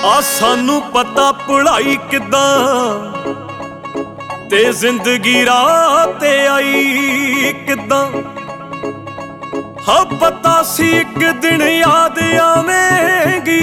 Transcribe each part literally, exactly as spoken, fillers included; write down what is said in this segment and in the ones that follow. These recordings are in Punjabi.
ਆ ਸਾਨੂੰ ਪਤਾ ਪੜਾਈ ਕਿੱਦਾਂ ਤੇ ਜ਼ਿੰਦਗੀ ਰਾਹ ਤੇ ਆਈ ਕਿੱਦਾਂ। ਹਾਂ ਪਤਾ ਸੀ ਇੱਕ ਦਿਨ ਯਾਦ ਆਵੇਂਗੀ,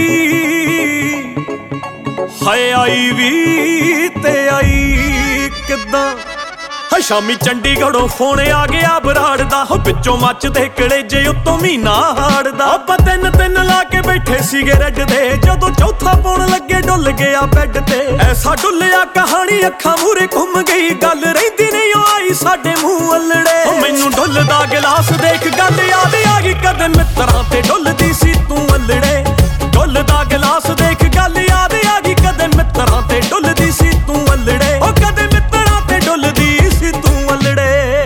ਹਾਏ ਆਈ ਵੀ ਤੇ ਆਈ ਕਿੱਦਾਂ। ਹਾਂ ਸ਼ਾਮੀ ਚੰਡੀਗੜ੍ਹੋਂ ਫੋਨ ਆ ਗਿਆ ਬਰਾੜ ਦਾ, ਹੋ ਵਿੱਚੋਂ ਮੱਚਦੇ ਕਲੇਜੇ ਉੱਤੋਂ ਮਹੀਨਾ ਹਾੜਦਾ। ਆਪਾਂ ਤਿੰਨ ਤਿੰਨ ਲਾ ਕੇ ਬੈਠੇ ਸੀਗੇ ਰੈਡ ਦੇ, ਜਦੋਂ ਚੌਥਾ ਪਾਉਣ ਲੱਗੇ ਡੁੱਲ ਗਿਆ ਬੈੱਡ ਤੇ। ਐਸਾ ਡੁੱਲਿਆ ਕਹਾਣੀ ਅੱਖਾਂ ਮੂਰੇ ਘੁੰਮ ਗਈ, ਗੱਲ ਰਹਿੰਦੀ ਨਹੀਂ ਉਹ ਆਈ ਸਾਡੇ ਮੂੰਹ ਅਲੜੇ। ਉਹ ਮੈਨੂੰ ਡੁੱਲਦਾ ਗਿਲਾਸ ਦੇਖ ਗੱਲ ਯਾਦ ਆ ਗਈ, ਕਦੇ ਮਿੱਤਰਾਂ ਤੇ ਡੁੱਲਦੀ ਸੀ ਤੂੰ ਅਲੜੇ। ਡੁੱਲਦਾ ਗਿਲਾਸ ਦੇਖ ਗੱਲ ਯਾਦ ਆ ਗਈ, ਕਦੇ ਮਿੱਤਰਾਂ ਤੇ ਡੁੱਲਦੀ ਸੀ ਤੂੰ ਅਲੜੇ। ਉਹ ਕਦੇ ਮਿੱਤਰਾਂ ਤੇ ਡੁੱਲਦੀ ਸੀ ਤੂੰ ਅਲੜੇ।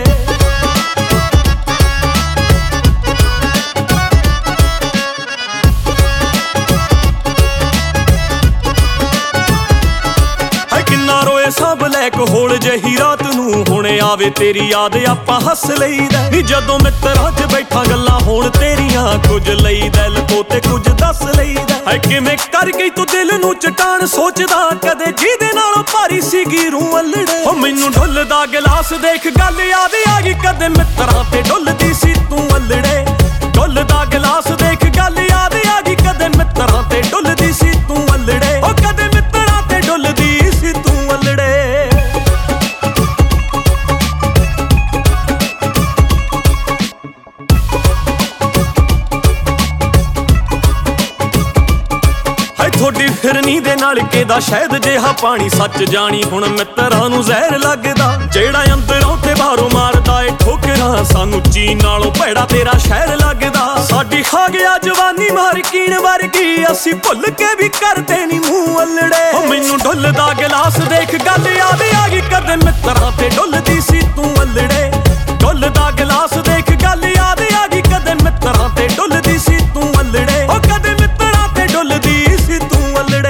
ਕਿੰਨਾ ਰੋਏ ਸਭ ਲੈਕ ਹੋਲ ਜਹੀ ਰਾਤ ਨੂੰ, ਹੁਣ ਆਵੇ ਤੇਰੀ ਯਾਦ ਆਪਾਂ ਹੱਸ ਲਈਦਾ। ਨੀ ਜਦੋਂ ਮਿੱਤਰਾਂ 'ਚ ਬੈਠਾ ਗੱਲਾਂ ਹੋਣ ਤੇਰੀਆਂ, ਕੁਝ ਲਈਦਾ ਲਕੋ ਤੇ ਕੁਝ ਦੱਸ ਲਈਦਾ। ਹੈ ਕਿਵੇਂ ਕਰ ਗਈ ਤੂੰ ਦਿਲ ਨੂੰ ਚਟਾਨ, ਸੋਚਦਾ ਕਦੇ ਜਿਹਦੇ ਨਾਲੋਂ ਭਾਰੀ ਸੀਗੀ ਰੂਹ ਅਲੜੇ। ਉਹ ਮੈਨੂੰ ਡੁੱਲਦਾ ਗਿਲਾਸ ਦੇਖ ਗੱਲ ਯਾਦ ਆ ਗਈ, ਕਦੇ ਮਿੱਤਰਾਂ ਤੇ ਡੁੱਲਦੀ ਸੀ ਤੂੰ ਅਲੜੇ। ਡੁੱਲਦਾ ਗਿਲਾਸ ਦੇਖ ਗੱਲ ਯਾਦ ਆ ਗਈ, ਕਦੇ ਮਿੱਤਰਾਂ ਤੇ ਡੁੱਲਦੀ ਸੀ ਤੂੰ ਅਲੜੇ। ਉਹ ਕਦੇ ਮਿੱਤਰਾਂ ਤੇ ਡੁੱਲਦੀ ਸੀ ਤੂੰ ਅਲੜੇ। ਥੋੜੀ ਫਿਰਨੀ ਦੇ ਨਾਲ ਕਿਹਦਾ ਸ਼ਾਇਦ ਜਿਹਾ ਪਾਣੀ, ਸੱਚ ਜਾਣੀ ਹੁਣ ਮਿੱਤਰਾਂ ਨੂੰ ਜ਼ਹਿਰ ਲੱਗਦਾ। ਜਿਹੜਾ ਅੰਦਰੋਂ ਤੇ ਬਾਹਰੋਂ ਮਾਰਦਾ ਏ ਠੋਕਰਾਂ, ਸਾਨੂੰ ਚੀਨ ਨਾਲੋਂ ਭੈੜਾ ਤੇਰਾ ਸ਼ਹਿਰ ਲੱਗਦਾ। ਸਾਡੀ ਖਾ ਗਿਆ ਜਵਾਨੀ ਮਾਰ ਕੀਣ ਵਰਗੀ, ਅਸੀਂ ਭੁੱਲ ਕੇ ਵੀ ਕਰਦੇ ਨੀ ਮੂੰਹ ਅਲੜੇ। ਉਹ ਮੈਨੂੰ ਡੁੱਲਦਾ ਗਿਲਾਸ ਦੇਖ ਗੱਲ ਯਾਦ ਆ ਗਈ, ਕਦੇ ਮਿੱਤਰਾਂ ਤੇ ਡੁੱਲਦੀ ਸੀ ਤੂੰ ਅਲੜੇ। ਡੁੱਲਦਾ ਗਿਲਾਸ ਦੇਖ ਗੱਲ ਯਾਦ ਆ ਗਈ, ਕਦੇ ਮਿੱਤਰਾਂ ਤੇ ਡੁੱਲਦੀ ਸੀ ਤੂੰ ਅਲੜੇ। ਉਹ ਕਦੇ ਮਿੱਤਰਾਂ ਤੇ ਡੁੱਲਦੀ ਸੀ ਤੂੰ ਅਲੜੇ।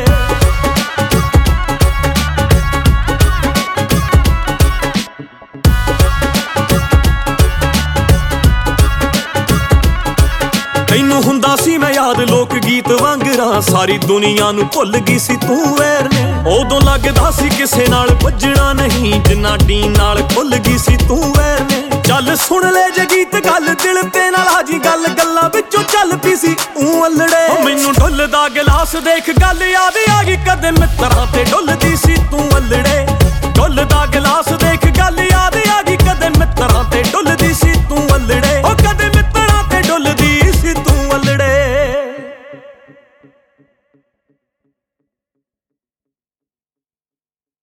ਤੈਨੂੰ ਹੁੰਦਾ ਸੀ ਮੈਂ ਯਾਦ ਲੋਕ ਗੀਤ ਵਾਂਗਰਾਂ, ਸਾਰੀ ਦੁਨੀਆ ਨੂੰ ਭੁੱਲ ਗਈ ਸੀ ਤੂੰ ਵੈਰ ਨੇ। ਉਦੋਂ ਲੱਗਦਾ ਸੀ ਕਿਸੇ ਨਾਲ ਵੱਜਣਾ ਨਹੀਂ, ਜਿੰਨਾ ਡੀਨ ਨਾਲ ਖੁੱਲ ਗਈ ਸੀ ਤੂੰ ਵੈਰ ਨੇ। ਚੱਲ ਸੁਣ ਲੈ ਜੇ ਗੀਤ ਗੱਲ ਦਿਲ ਤੇ ਨਾਲ ਹਾਜੀ, ਗੱਲ ਗੱਲਾਂ ਵਿੱਚੋਂ ਚੱਲ ਪਈ ਸੀ ਊਂ ਅਲੜੇ। ਉਹ ਮੈਨੂੰ ਡੁੱਲਦਾ ਗਿਲਾਸ ਦੇਖ ਗੱਲ ਯਾਦ ਆ ਗਈ, ਕਦੇ ਮਿੱਤਰਾਂ ਤੇ ਡੁੱਲਦੀ ਸੀ ਤੂੰ ਅਲੜੇ।